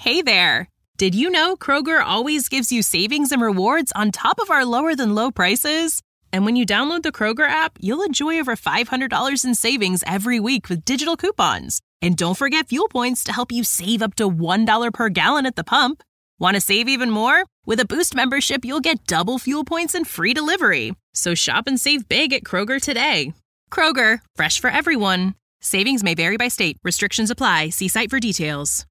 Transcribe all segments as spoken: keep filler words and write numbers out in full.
Hey there! Did you know Kroger always gives you savings and rewards on top of our lower-than-low prices? And when you download the Kroger app, you'll enjoy over five hundred dollars in savings every week with digital coupons. And don't forget fuel points to help you save up to one dollar per gallon at the pump. Want to save even more? With a Boost membership, you'll get double fuel points and free delivery. So shop and save big at Kroger today. Kroger, fresh for everyone. Savings may vary by state. Restrictions apply. See site for details.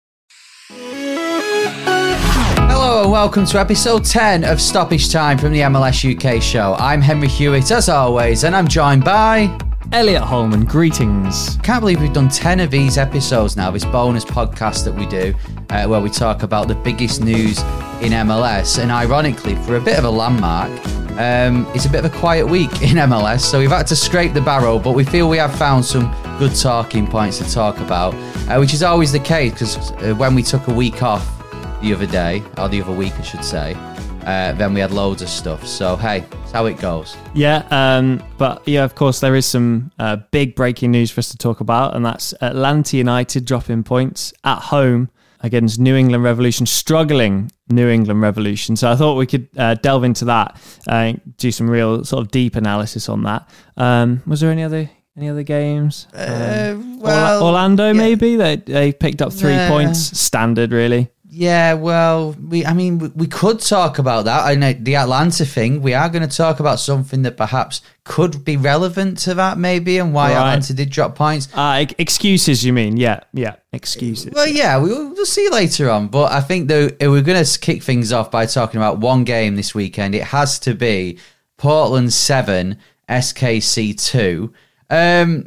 Hello and welcome to episode ten of Stoppage Time from the M L S U K show. I'm Henry Hewitt as always, and I'm joined by Elliot Holman. Greetings. Can't believe we've done ten of these episodes now, this bonus podcast that we do uh, where we talk about the biggest news in M L S, and ironically for a bit of a landmark, um, it's a bit of a quiet week in M L S, so we've had to scrape the barrel, but we feel we have found some good talking points to talk about, uh, which is always the case because uh, when we took a week off the other day, or the other week I should say, uh, then we had loads of stuff. So hey, that's how it goes. Yeah, um, but yeah, of course there is some uh, big breaking news for us to talk about, and that's Atlanta United dropping points at home against New England Revolution, struggling New England Revolution. So I thought we could uh, delve into that, uh, do some real sort of deep analysis on that. Um, was there any other any other games? Uh, um, well, Orlando yeah. maybe they they picked up three Yeah. points, standard really. Yeah, well, we I mean, we, we could talk about that. And uh, the Atlanta thing, we are going to talk about something that perhaps could be relevant to that, maybe, and why Right. Atlanta did drop points. Uh, excuses, you mean? Yeah, yeah, excuses. Well, yeah, we'll, we'll see later on. But I think, though, if we're going to kick things off by talking about one game this weekend, it has to be Portland seven, S K C two. Um...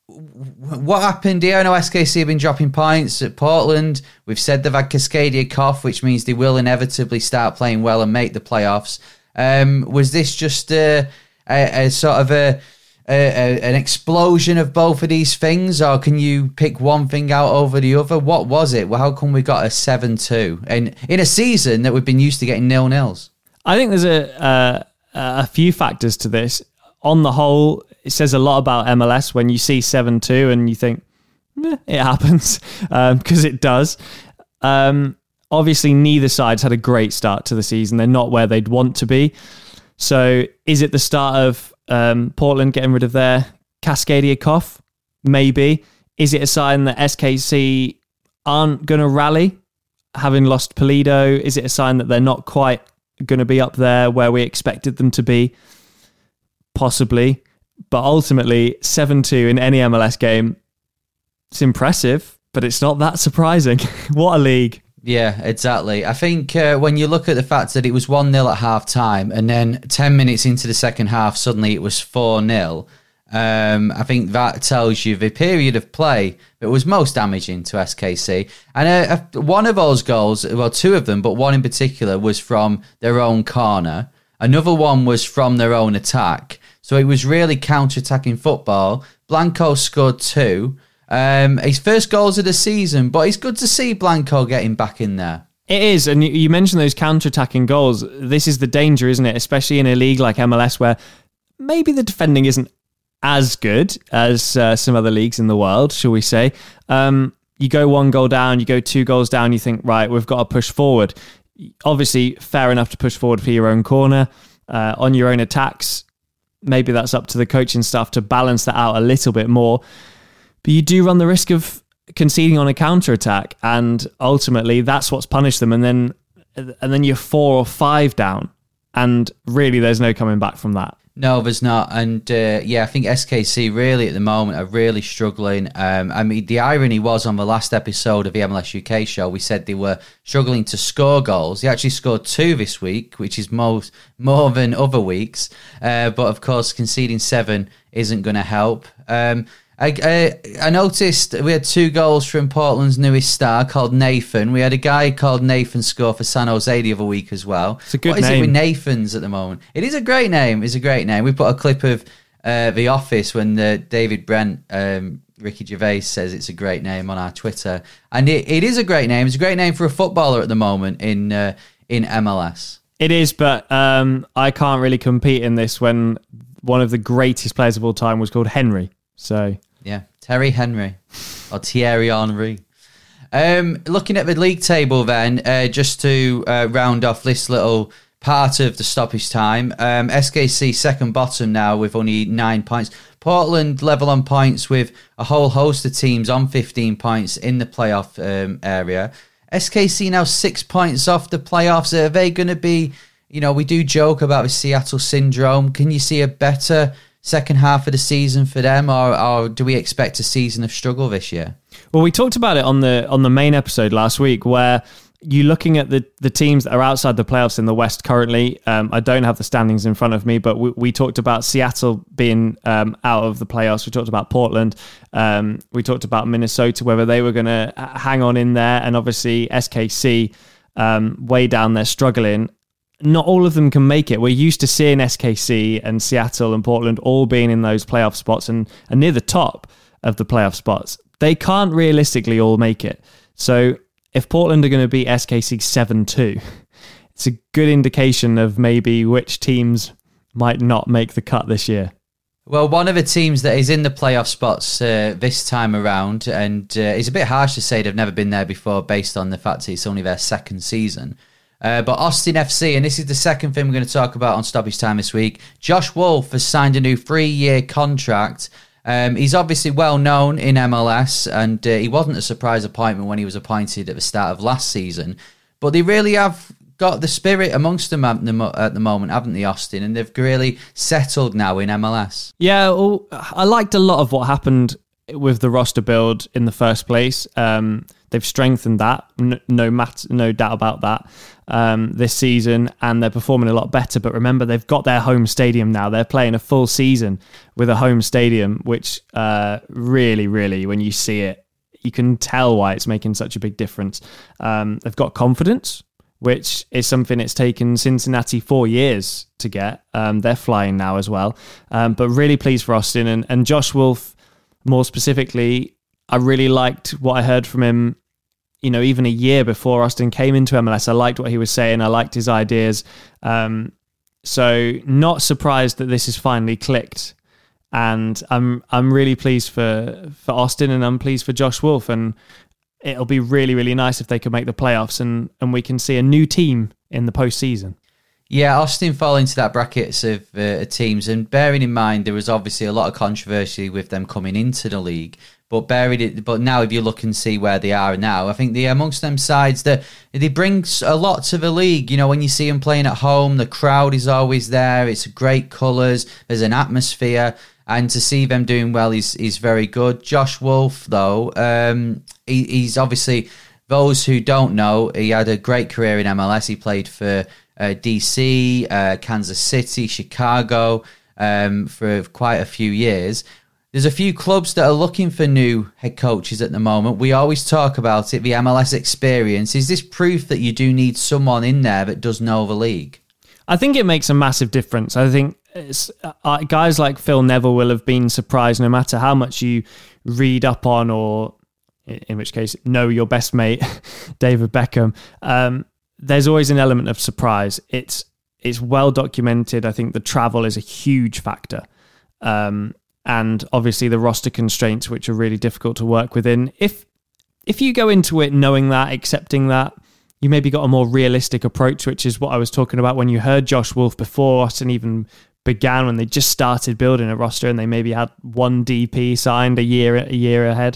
What happened here? I know S K C have been dropping points at Portland. We've said they've had Cascadia cough, which means they will inevitably start playing well and make the playoffs. Um, was this just a, a, a sort of a, a, a an explosion of both of these things, or can you pick one thing out over the other? What was it? Well, how come we got a seven two and in a season that we've been used to getting nil-nils? I think there's a uh, a few factors to this. On the whole, it says a lot about M L S when you see seven two and you think, eh, it happens, because um, it does. Um, obviously, neither side's had a great start to the season. They're not where they'd want to be. So is it the start of um, Portland getting rid of their Cascadia cough? Maybe. Is it a sign that S K C aren't going to rally, having lost Pulido? Is it a sign that they're not quite going to be up there where we expected them to be? Possibly. But ultimately, seven two in any M L S game, it's impressive, but it's not that surprising. What a league. Yeah, exactly. I think uh, when you look at the fact that it was one nil at half time and then ten minutes into the second half, suddenly it was four nil, um, I think that tells you the period of play that was most damaging to S K C. And uh, one of those goals, well, two of them, but one in particular was from their own corner. Another one was from their own attack. So it was really counter-attacking football. Blanco scored two. Um, his first goals of the season, but it's good to see Blanco getting back in there. It is, and you mentioned those counter-attacking goals. This is the danger, isn't it? Especially in a league like M L S where maybe the defending isn't as good as uh, some other leagues in the world, shall we say. Um, you go one goal down, you go two goals down, you think, right, we've got to push forward. Obviously, fair enough to push forward for your own corner, uh, on your own attacks. Maybe that's up to the coaching staff to balance that out a little bit more. But you do run the risk of conceding on a counter-attack, and ultimately that's what's punished them. And then and then you're four or five down, and really there's no coming back from that. No, there's not. And uh, yeah, I think S K C really at the moment are really struggling. Um, I mean, the irony was on the last episode of the M L S U K show, we said they were struggling to score goals. They actually scored two this week, which is most more than other weeks. Uh, but of course, conceding seven isn't going to help. Um, I, I, I noticed we had two goals from Portland's newest star called Nathan. We had a guy called Nathan score for San Jose the other week as well. It's a good what name. What is it with Nathans at the moment? It is a great name. It's a great name. We put a clip of uh, The Office when uh, David Brent, um, Ricky Gervais says it's a great name on our Twitter. And it, it is a great name. It's a great name for a footballer at the moment in uh, in M L S. It is, but um, I can't really compete in this when one of the greatest players of all time was called Henry. So... yeah, Terry Henry or Thierry Henry. Um, looking at the league table then, uh, just to uh, round off this little part of the stoppage time, um, S K C second bottom now with only nine points. Portland level on points with a whole host of teams on fifteen points in the playoff um, area. S K C now six points off the playoffs. Are they going to be, you know, we do joke about the Seattle syndrome. Can you see a better second half of the season for them, or, or do we expect a season of struggle this year? Well, we talked about it on the on the main episode last week, where you're looking at the, the teams that are outside the playoffs in the West currently. Um, I don't have the standings in front of me, but we, we talked about Seattle being um, out of the playoffs. We talked about Portland. Um, we talked about Minnesota, whether they were going to hang on in there. And obviously S K C um, way down there struggling. Not all of them can make it. We're used to seeing S K C and Seattle and Portland all being in those playoff spots and, and near the top of the playoff spots. They can't realistically all make it. So if Portland are going to beat S K C seven two, it's a good indication of maybe which teams might not make the cut this year. Well, one of the teams that is in the playoff spots uh, this time around, and uh, it's a bit harsh to say they've never been there before based on the fact that it's only their second season. Uh, but Austin F C, and this is the second thing we're going to talk about on Stoppage Time this week, Josh Wolf has signed a new three-year contract. Um, he's obviously well known in M L S, and uh, he wasn't a surprise appointment when he was appointed at the start of last season. But they really have got the spirit amongst them at the, mo- at the moment, haven't they, Austin? And they've really settled now in M L S. Yeah, well, I liked a lot of what happened with the roster build in the first place. Um, they've strengthened that, no, no, mat- no doubt about that, um, this season, and they're performing a lot better. But remember, they've got their home stadium now. They're playing a full season with a home stadium, which uh, really, really, when you see it, you can tell why it's making such a big difference. Um, they've got confidence, which is something it's taken Cincinnati four years to get. Um, they're flying now as well. Um, but really pleased for Austin. And, and Josh Wolf, more specifically, I really liked what I heard from him, you know, even a year before Austin came into M L S. I liked what he was saying. I liked his ideas. Um, so not surprised that this has finally clicked. And I'm I'm really pleased for, for Austin, and I'm pleased for Josh Wolf. And it'll be really, really nice if they can make the playoffs and, and we can see a new team in the postseason. Yeah, Austin fall into that brackets of uh, teams, and bearing in mind there was obviously a lot of controversy with them coming into the league. But bearing it, but now if you look and see where they are now, I think they amongst them sides that they bring a lot to the league. You know, when you see them playing at home, the crowd is always there. It's great colours. There's an atmosphere, and to see them doing well is is very good. Josh Wolf, though, um, he, he's obviously, those who don't know, he had a great career in M L S. He played for uh, D C, uh, Kansas City, Chicago um, for quite a few years. There's a few clubs that are looking for new head coaches at the moment. We always talk about it, the M L S experience. Is this proof that you do need someone in there that does know the league? I think it makes a massive difference. I think it's, uh, guys like Phil Neville will have been surprised no matter how much you read up on, or in which case, know your best mate, David Beckham. Um, there's always an element of surprise. It's it's well documented. I think the travel is a huge factor. Um And obviously the roster constraints, which are really difficult to work within. If if you go into it knowing that, accepting that, you maybe got a more realistic approach, which is what I was talking about when you heard Josh Wolf before Austin even began, when they just started building a roster and they maybe had one D P signed a year a year ahead.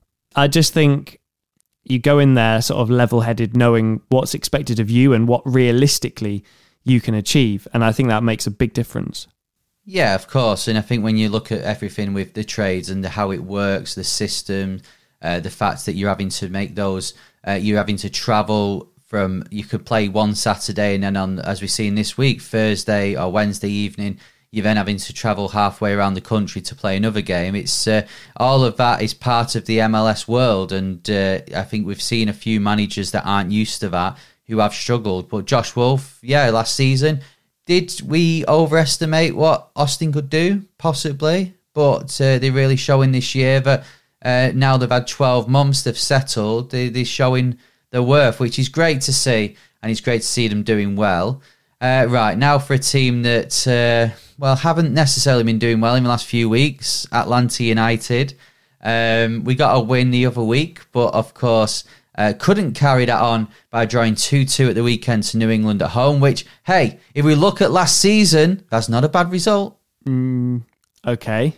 I just think you go in there sort of level-headed, knowing what's expected of you and what realistically you can achieve. And I think that makes a big difference. Yeah, of course. And I think when you look at everything with the trades and the, how it works, the system, uh, the fact that you're having to make those, uh, you're having to travel from, you could play one Saturday and then on, as we've seen this week, Thursday or Wednesday evening, you're then having to travel halfway around the country to play another game. It's uh, all of that is part of the M L S world. And uh, I think we've seen a few managers that aren't used to that who have struggled. But Josh Wolf, yeah, last season, did we overestimate what Austin could do? Possibly. But uh, they're really showing this year that uh, now they've had twelve months, they've settled, they, they're showing their worth, which is great to see. And it's great to see them doing well. Uh, right, now for a team that, uh, well, haven't necessarily been doing well in the last few weeks, Atlanta United. Um, we got a win the other week, but of course, Uh, couldn't carry that on by drawing two two at the weekend to New England at home, which, hey, if we look at last season, that's not a bad result. Mm, okay.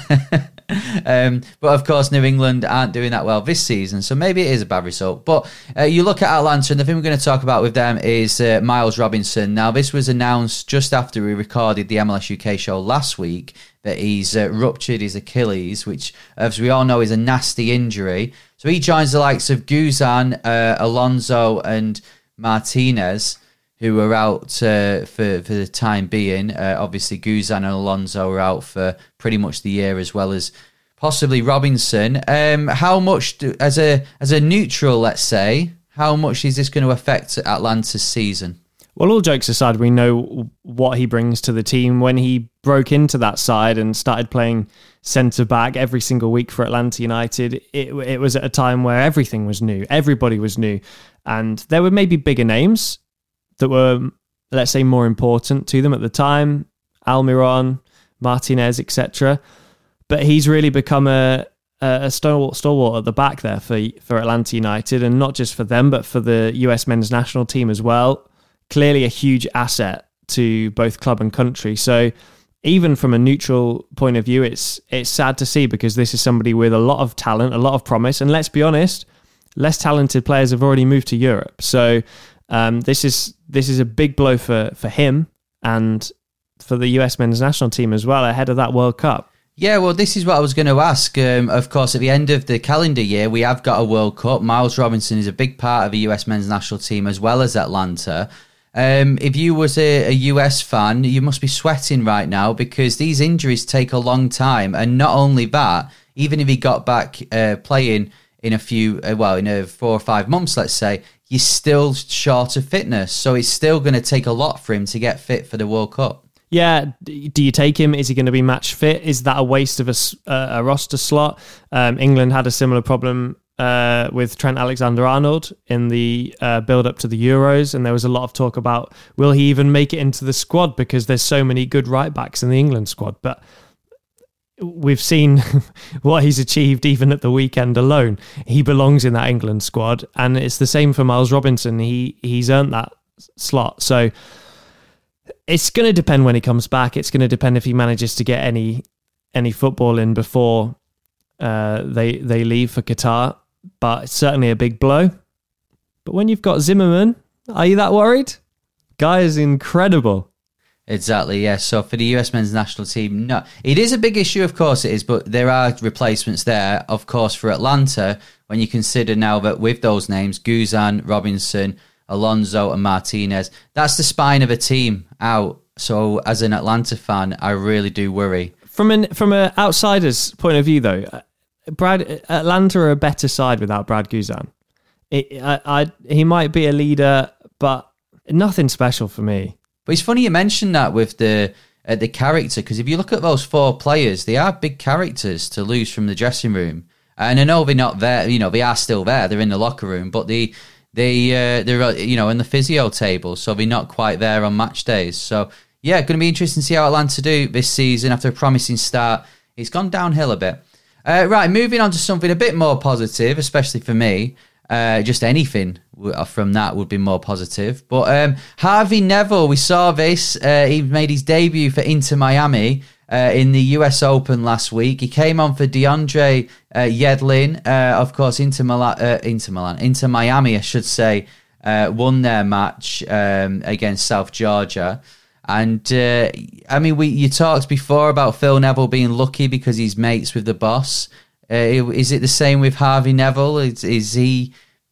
um, but of course, New England aren't doing that well this season, so maybe it is a bad result. But uh, you look at Atlanta, and the thing we're going to talk about with them is uh, Miles Robinson. Now, this was announced just after we recorded the M L S U K show last week, that he's uh, ruptured his Achilles, which, as we all know, is a nasty injury. So he joins the likes of Guzan, uh, Alonso, and Martinez, who are out uh, for, for the time being. Uh, obviously, Guzan and Alonso are out for pretty much the year, as well as possibly Robinson. Um, how much, do, as a as a neutral, let's say, how much is this going to affect Atlanta's season? Well, all jokes aside, we know what he brings to the team. When he broke into that side and started playing centre-back every single week for Atlanta United, it, it was at a time where everything was new. Everybody was new. And there were maybe bigger names that were, let's say, more important to them at the time. Almiron, Martinez, et cetera. But he's really become a, a stalwart, stalwart at the back there for, for Atlanta United, and not just for them, but for the U S men's national team as well. Clearly a huge asset to both club and country. So even from a neutral point of view, it's it's sad to see, because this is somebody with a lot of talent, a lot of promise. And let's be honest, less talented players have already moved to Europe. So um, this is this is a big blow for, for him and for the U S men's national team as well, ahead of that World Cup. Yeah, well, this is what I was going to ask. Um, of course, at the end of the calendar year, we have got a World Cup. Miles Robinson is a big part of the U S men's national team, as well as Atlanta. Um, if you was a, a U S fan, you must be sweating right now, because these injuries take a long time. And not only that, even if he got back uh, playing in a few, uh, well, in a four or five months, let's say, you're still short of fitness. So it's still going to take a lot for him to get fit for the World Cup. Yeah, do you take him? Is he going to be match fit? Is that a waste of a, a roster slot? Um, England had a similar problem Uh, with Trent Alexander-Arnold in the uh, build-up to the Euros, and there was a lot of talk about, will he even make it into the squad, because there's so many good right-backs in the England squad. But we've seen what he's achieved even at the weekend alone. He belongs in that England squad, and it's the same for Miles Robinson. He He's earned that slot. So it's going to depend when he comes back. It's going to depend if he manages to get any any football in before uh, they they leave for Qatar. But it's certainly a big blow. But when you've got Zimmerman, are you that worried? Guy is incredible. Exactly, yes. So for the U S men's national team, no. It is a big issue, of course it is, but there are replacements there. Of course, for Atlanta, when you consider now that with those names, Guzan, Robinson, Alonso and Martinez, that's the spine of a team out. So as an Atlanta fan, I really do worry. From an from an outsider's point of view, though, Brad Atlanta are a better side without Brad Guzan. It, I, I, he might be a leader, but nothing special for me. But it's funny you mentioned that with the uh, the character, because if you look at those four players, they are big characters to lose from the dressing room. And I know they're not there, you know, they are still there. They're in the locker room, but they they uh, they're you know in the physio table, so they're not quite there on match days. So yeah, going to be interesting to see how Atlanta do this season after a promising start. It's gone downhill a bit. Uh, right, moving on to something a bit more positive, especially for me. Uh, just anything from that would be more positive. But um, Harvey Neville, we saw this. Uh, he made his debut for Inter Miami uh, in the U S Open last week. He came on for DeAndre uh, Yedlin. Uh, of course, Inter Milan, uh, Inter Milan, Inter Miami, I should say, uh, won their match um, against South Georgia. And uh, I mean, we you talked before about Phil Neville being lucky because he's mates with the boss. Uh, is it the same with Harvey Neville? Is, is he?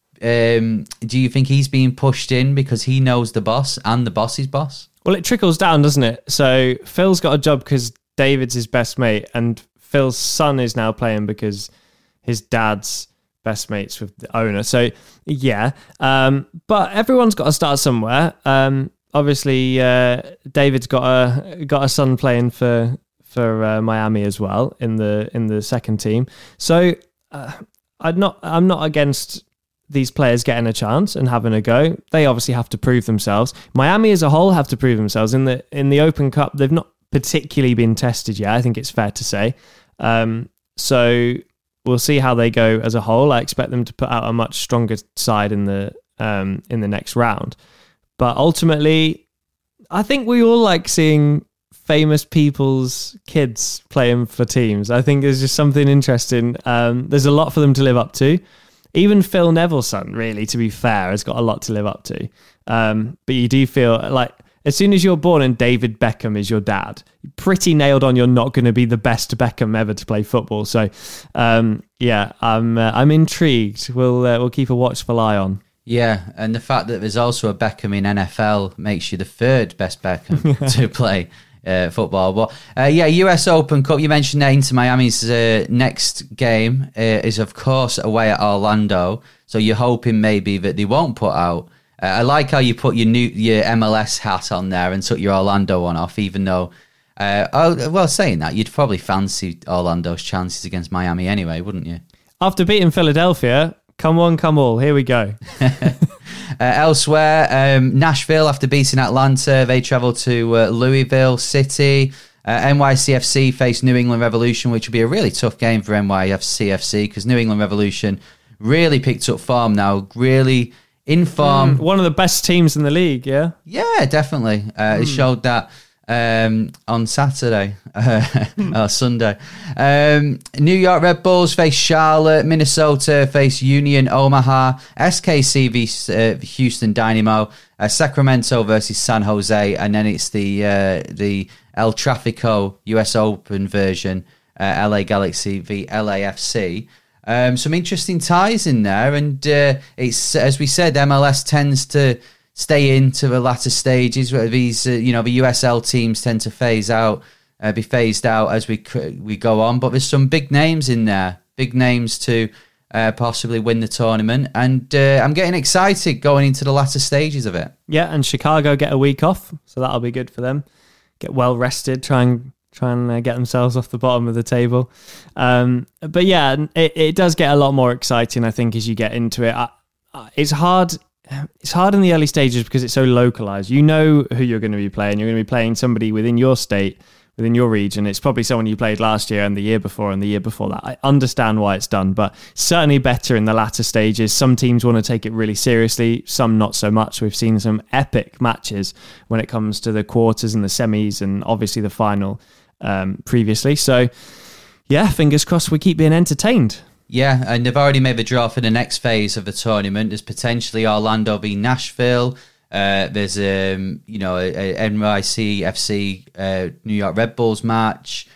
Um, do you think he's being pushed in because he knows the boss and the boss's boss? Well, it trickles down, doesn't it? So Phil's got a job because David's his best mate, and Phil's son is now playing because his dad's best mates with the owner. So yeah, um, but everyone's got to start somewhere. Um, obviously, uh, David's got a got a son playing for. for uh, Miami as well in the in the second team. So uh, I'm not I'm not against these players getting a chance and having a go. They obviously have to prove themselves. Miami as a whole have to prove themselves in the in the Open Cup. They've not particularly been tested yet, I think it's fair to say. Um, so we'll see how they go as a whole. I expect them to put out a much stronger side in the um, in the next round. But ultimately, I think we all like seeing famous people's kids playing for teams. I think there's just something interesting. Um, there's a lot for them to live up to. Even Phil Neville's son, really, to be fair, has got a lot to live up to. Um, but you do feel like as soon as you're born and David Beckham is your dad, you're pretty nailed on you're not going to be the best Beckham ever to play football. So, um, yeah, I'm uh, I'm intrigued. We'll uh, we'll keep a watchful eye on. Yeah, and the fact that there's also a Beckham in N F L makes you the third best Beckham to play uh, football. But uh, yeah, U S Open Cup, you mentioned there, Inter Miami's uh, next game uh, is, of course, away at Orlando. So you're hoping maybe that they won't put out. Uh, I like how you put your new your M L S hat on there and took your Orlando one off, even though, uh, oh, well, saying that, you'd probably fancy Orlando's chances against Miami anyway, wouldn't you? After beating Philadelphia, come on, come all, here we go. uh, elsewhere, um, Nashville, after beating Atlanta, they travel to uh, Louisville City. Uh, N Y C F C face New England Revolution, which will be a really tough game for N Y C F C because New England Revolution really picked up form now, really in form. Mm, one of the best teams in the league, yeah? Yeah, definitely. Uh, mm. It showed that um, on Saturday uh, or Sunday. Um, New York Red Bulls face Charlotte. Minnesota face Union Omaha. S K C v uh, Houston Dynamo. Uh, Sacramento versus San Jose. And then it's the uh, the El Tráfico U S Open version. Uh, L A Galaxy v L A F C. Um, some interesting ties in there, and uh, it's as we said, M L S tends to stay into the latter stages where these, uh, you know, the U S L teams tend to phase out, uh, be phased out as we we go on. But there's some big names in there, big names to uh, possibly win the tournament, and uh, I'm getting excited going into the latter stages of it. Yeah, and Chicago get a week off, so that'll be good for them. Get well rested, try and. Try and uh, get themselves off the bottom of the table. Um, but yeah, it, it does get a lot more exciting, I think, as you get into it. I, I, it's hard It's hard in the early stages because it's so localized. You know who you're going to be playing. You're going to be playing somebody within your state, within your region. It's probably someone you played last year and the year before and the year before that. I understand why it's done, but certainly better in the latter stages. Some teams want to take it really seriously, some not so much. We've seen some epic matches when it comes to the quarters and the semis and obviously the final um, previously. So yeah, fingers crossed we keep being entertained. Yeah, and they've already made the draw for the next phase of the tournament. There's potentially Orlando v Nashville. Uh, there's um, you know a, a N Y C F C uh, New York Red Bulls match.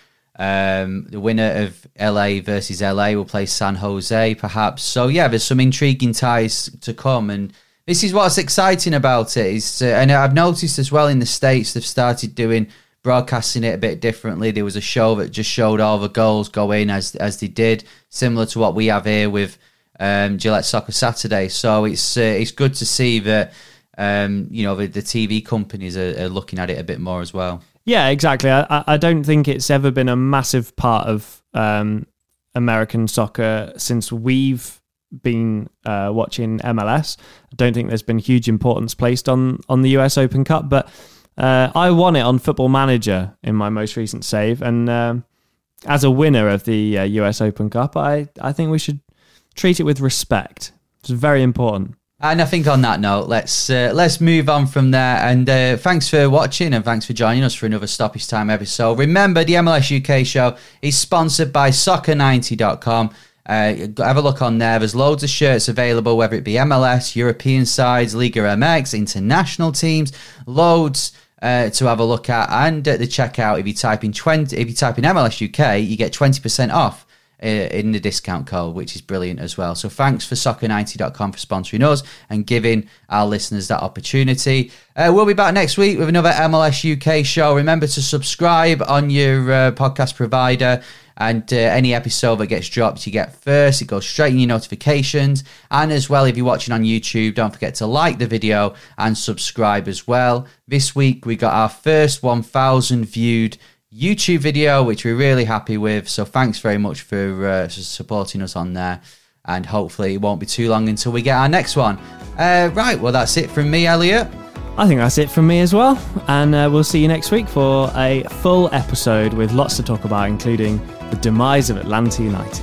Um, the winner of L A versus L A will play San Jose, perhaps. So yeah, there's some intriguing ties to come, and this is what's exciting about it. Is uh, and I've noticed as well in the States they've started doing broadcasting it a bit differently. There was a show that just showed all the goals go in as as they did, similar to what we have here with um, Gillette Soccer Saturday. So it's uh, it's good to see that um, you know the, the T V companies are, are looking at it a bit more as well. Yeah, exactly. I, I don't think it's ever been a massive part of um, American soccer since we've been uh, watching M L S. I don't think there's been huge importance placed on on the U S Open Cup, but Uh, I won it on Football Manager in my most recent save, and um, as a winner of the uh, U S Open Cup, I, I think we should treat it with respect. It's very important. And I think on that note, let's uh, let's move on from there. And uh, thanks for watching, and thanks for joining us for another Stoppage Time episode. Remember, the M L S U K show is sponsored by soccer ninety dot com. Uh, have a look on there. There's loads of shirts available, whether it be M L S, European sides, Liga M X, international teams, loads. Uh, to have a look at, and at the checkout, if you type in twenty, if you type in M L S U K, you get twenty percent off uh, in the discount code, which is brilliant as well. So thanks for soccer ninety dot com for sponsoring us and giving our listeners that opportunity. Uh, we'll be back next week with another M L S U K show. Remember to subscribe on your uh, podcast provider. And uh, any episode that gets dropped, you get first. It goes straight in your notifications. And as well, if you're watching on YouTube, don't forget to like the video and subscribe as well. This week, we got our first one thousand viewed YouTube video, which we're really happy with. So thanks very much for uh, supporting us on there. And hopefully it won't be too long until we get our next one. Uh, right, well, that's it from me, Elliot. I think that's it from me as well. And uh, we'll see you next week for a full episode with lots to talk about, including the demise of Atlanta United.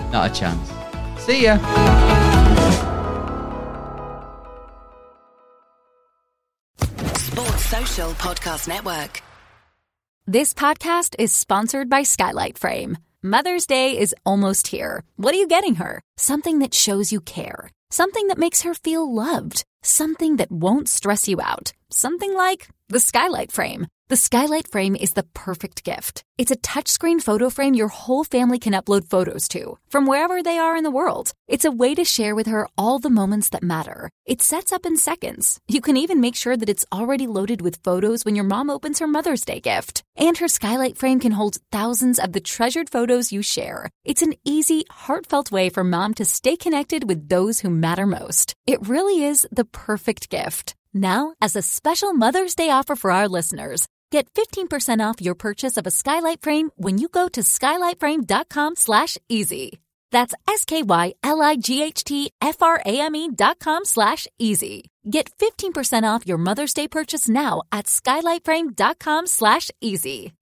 Not a chance. See ya. Sports Social Podcast Network. This podcast is sponsored by Skylight Frame. Mother's Day is almost here. What are you getting her? Something that shows you care. Something that makes her feel loved. Something that won't stress you out. Something like the Skylight Frame. The Skylight Frame is the perfect gift. It's a touchscreen photo frame your whole family can upload photos to, from wherever they are in the world. It's a way to share with her all the moments that matter. It sets up in seconds. You can even make sure that it's already loaded with photos when your mom opens her Mother's Day gift. And her Skylight Frame can hold thousands of the treasured photos you share. It's an easy, heartfelt way for mom to stay connected with those who matter most. It really is the perfect gift. Now, as a special Mother's Day offer for our listeners, get fifteen percent off your purchase of a Skylight Frame when you go to skylightframe.com slash easy. That's S-K-Y-L-I-G-H-T-F-R-A-M-E dot com slash easy. Get fifteen percent off your Mother's Day purchase now at skylightframe.com slash easy.